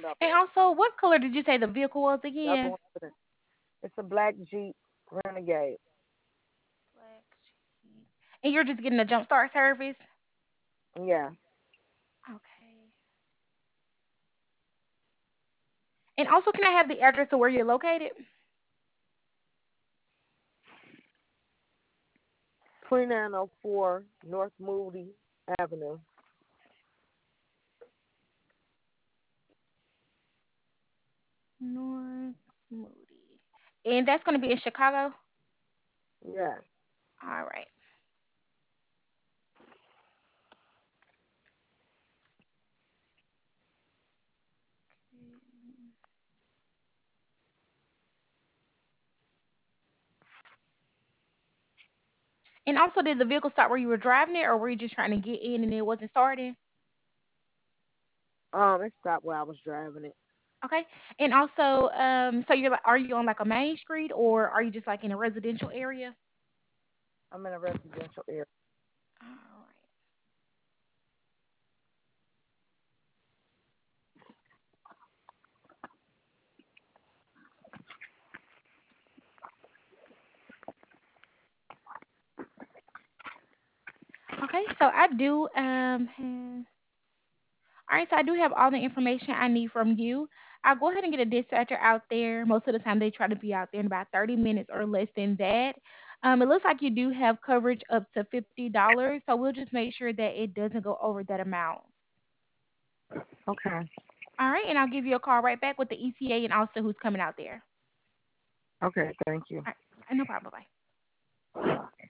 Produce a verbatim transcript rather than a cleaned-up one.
And also, what color did you say the vehicle was again? It's a black Jeep Renegade. Black Jeep. And you're just getting a jump start service? Yeah. Okay. And also, can I have the address of where you're located? twenty-nine oh four North Moody Avenue. North Moody. And that's going to be in Chicago? Yeah. All right. And also, did the vehicle stop where you were driving it, or were you just trying to get in and it wasn't starting? Um, it stopped while I was driving it. Okay. And also, um, so you're like, are you on like a main street, or are you just like in a residential area? I'm in a residential area. All right. Okay. So I do um. have- All right. So I do have all the information I need from you. I'll go ahead and get a dispatcher out there. Most of the time, they try to be out there in about thirty minutes or less than that. Um, it looks like you do have coverage up to fifty dollars. So we'll just make sure that it doesn't go over that amount. Okay. All right. And I'll give you a call right back with the E T A and also who's coming out there. Okay. Thank you. All right. No problem. Bye.